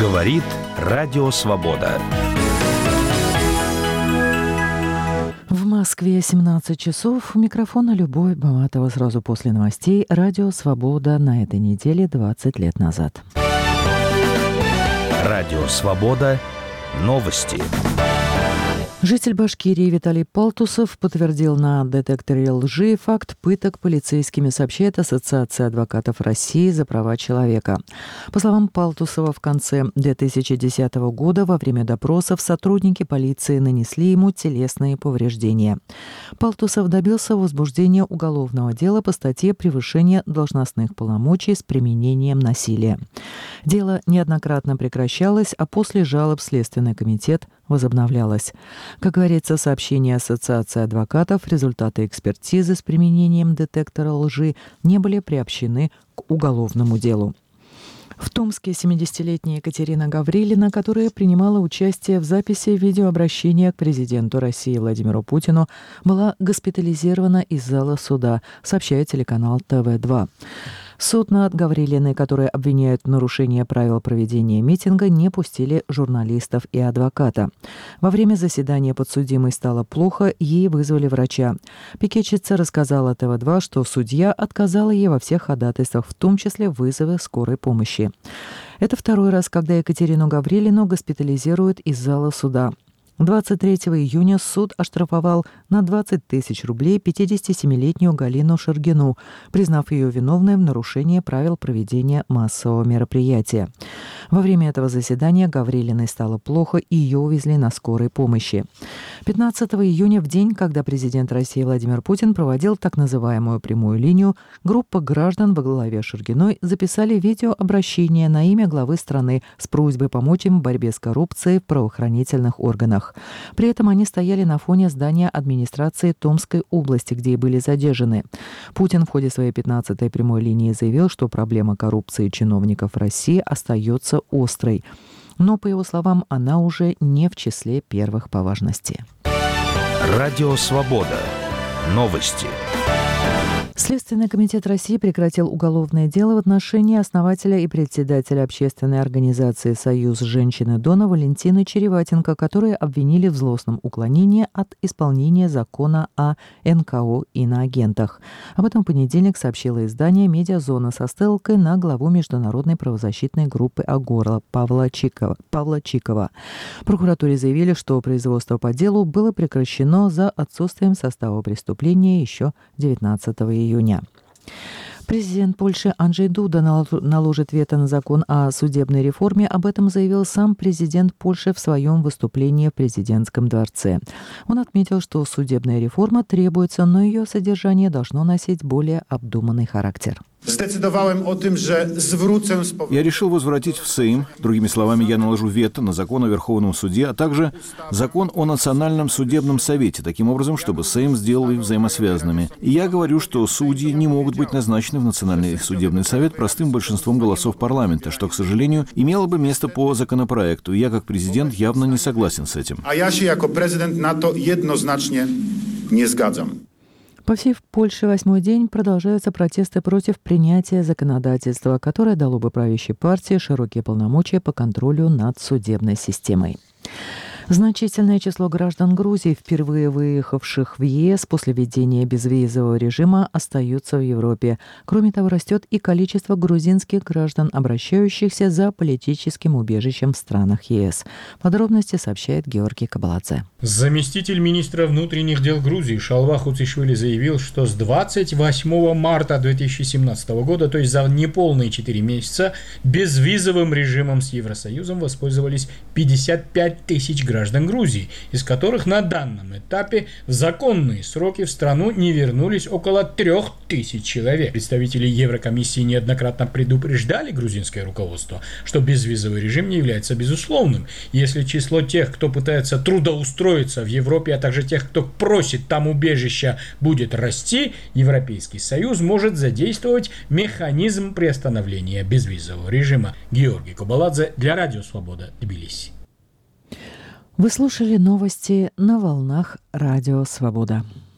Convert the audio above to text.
Говорит Радио Свобода. В Москве 17 часов. У микрофона Любовь Баматова. Сразу после новостей Радио Свобода на этой неделе 20 лет назад. Радио Свобода. Новости. Житель Башкирии Виталий Палтусов подтвердил на детекторе лжи факт пыток полицейскими, сообщает Ассоциация адвокатов России за права человека. По словам Палтусова, в конце 2010 года во время допросов сотрудники полиции нанесли ему телесные повреждения. Палтусов добился возбуждения уголовного дела по статье «Превышение должностных полномочий с применением насилия». Дело неоднократно прекращалось, а после жалоб Следственный комитет возобновлялось. Как говорится в сообщении Ассоциации адвокатов, результаты экспертизы с применением детектора лжи не были приобщены к уголовному делу. В Томске 70-летняя Екатерина Гаврилина, которая принимала участие в записи видеообращения к президенту России Владимиру Путину, была госпитализирована из зала суда, сообщает телеканал ТВ-2. Суд над Гаврилиной, которые обвиняют в нарушении правил проведения митинга, не пустили журналистов и адвоката. Во время заседания подсудимой стало плохо, ей вызвали врача. Пикетчица рассказала ТВ-2, что судья отказала ей во всех ходатайствах, в том числе вызовы скорой помощи. Это второй раз, когда Екатерину Гаврилину госпитализируют из зала суда. 23 июня суд оштрафовал на 20 тысяч рублей 57-летнюю Галину Шаргину, признав ее виновной в нарушении правил проведения массового мероприятия. Во время этого заседания Гаврилиной стало плохо, и ее увезли на скорой помощи. 15 июня, в день, когда президент России Владимир Путин проводил так называемую прямую линию, группа граждан во главе Шаргиной записали видеообращение на имя главы страны с просьбой помочь им в борьбе с коррупцией в правоохранительных органах. При этом они стояли на фоне здания администрации Томской области, где и были задержаны. Путин в ходе своей 15-й прямой линии заявил, что проблема коррупции чиновников России остается острой. Но, по его словам, она уже не в числе первых по важности. Радио Свобода. Новости. Следственный комитет России прекратил уголовное дело в отношении основателя и председателя общественной организации «Союз женщины Дона» Валентины Череватенко, которые обвинили в злостном уклонении от исполнения закона о НКО иноагентах. Об этом в понедельник сообщило издание «Медиазона» со ссылкой на главу международной правозащитной группы «Агора» Павла Чикова. В прокуратуре заявили, что производство по делу было прекращено за отсутствием состава преступления еще 19 июня. Президент Польши Анджей Дуда наложит вето на закон о судебной реформе. Об этом заявил сам президент Польши в своем выступлении в президентском дворце. Он отметил, что судебная реформа требуется, но ее содержание должно носить более обдуманный характер. Я решил возвратить в Сейм, другими словами, я наложу вето на закон о Верховном суде, а также закон о Национальном судебном совете, таким образом, чтобы Сейм сделал их взаимосвязанными. И я говорю, что судьи не могут быть назначены в Национальный судебный совет простым большинством голосов парламента, что, к сожалению, имело бы место по законопроекту. И я, как президент, явно не согласен с этим. А я, как президент, на то jednoznacznie не zgadzam. По всей Польше 8-й день продолжаются протесты против принятия законодательства, которое дало бы правящей партии широкие полномочия по контролю над судебной системой. Значительное число граждан Грузии, впервые выехавших в ЕС после введения безвизового режима, остаются в Европе. Кроме того, растет и количество грузинских граждан, обращающихся за политическим убежищем в странах ЕС. Подробности сообщает Георгий Кабаладзе. Заместитель министра внутренних дел Грузии Шалва Хуцишвили заявил, что с 28 марта 2017 года, то есть за неполные 4 месяца, безвизовым режимом с Евросоюзом воспользовались 55 тысяч граждан Грузии, из которых на данном этапе в законные сроки в страну не вернулись около 3000 человек. Представители Еврокомиссии неоднократно предупреждали грузинское руководство, что безвизовый режим не является безусловным. Если число тех, кто пытается трудоустроиться в Европе, а также тех, кто просит там убежища, будет расти, Европейский Союз может задействовать механизм приостановления безвизового режима. Георгий Кабаладзе для Радио Свобода, Тбилиси. Вы слушали новости на волнах Радио Свобода.